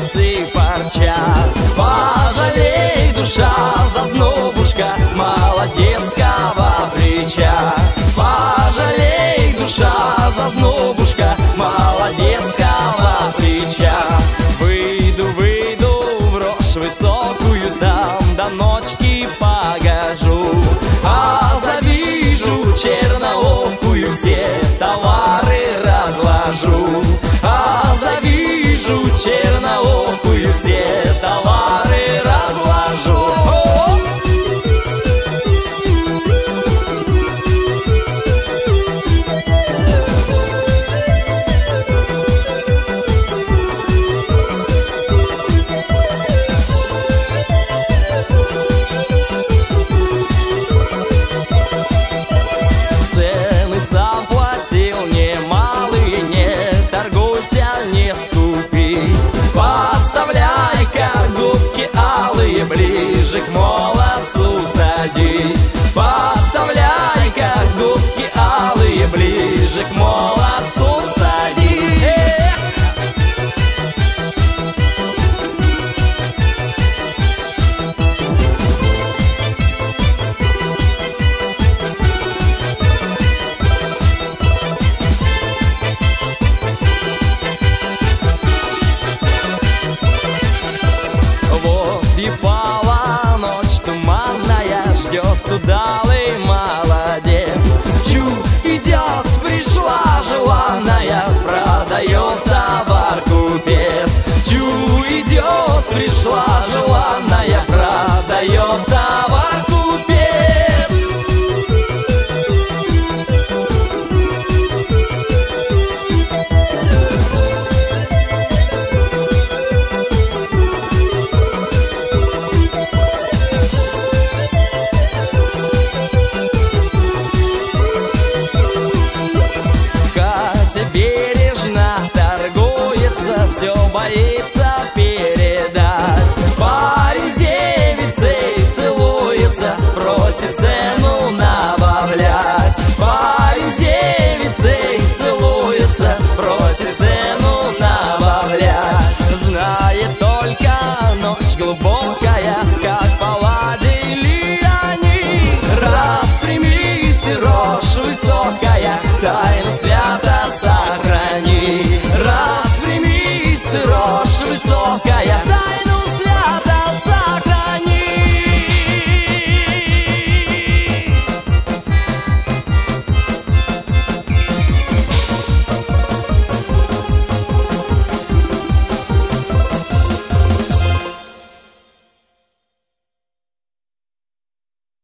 волосы парча. Пожалей, душа, зазнобушка молодецкого плеча. Пожалей, душа, зазнобушка молодецкого плеча. Выйду в рожь высокую, там до ночки погожу. А завижу черноокую, все товары разложу. А завижу черноокую, все товары разложу. Цены сам платил немалые, не торгуйся, не скупись. Подставляй-ка губки алые, ближе к молодцу садись. Подставляй-ка губки алые, ближе к молодцу садись. Вот и пала ночь туманная, ждет удалый молодец. Чу, идет, пришла желанная, продает товар купец. Чу, идет, пришла желанная, продает товар купец. Катя бережно торгуется, все боится